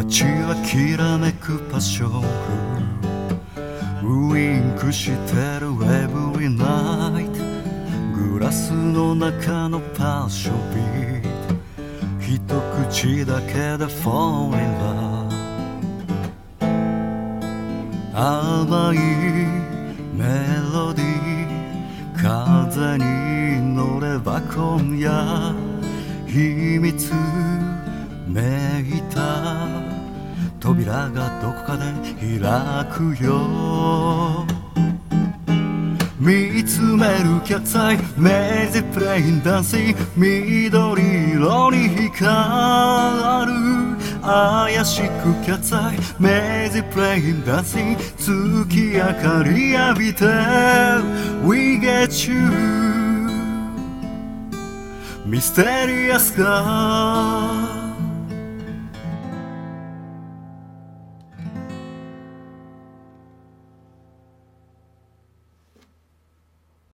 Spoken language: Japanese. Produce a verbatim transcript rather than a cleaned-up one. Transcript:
街はきらめくパッションフルウインクしてる Every night グラスの中のパッションビート一口だけで Fall in love 甘いメロディー風に乗れば今夜秘密めいた扉がどこかで開くよ見つめるキャッツアイメイジプレインダンシー緑色に光る怪しくキャッツアイメイジプレインダンシー月明かり浴びて We get you ミステリアスか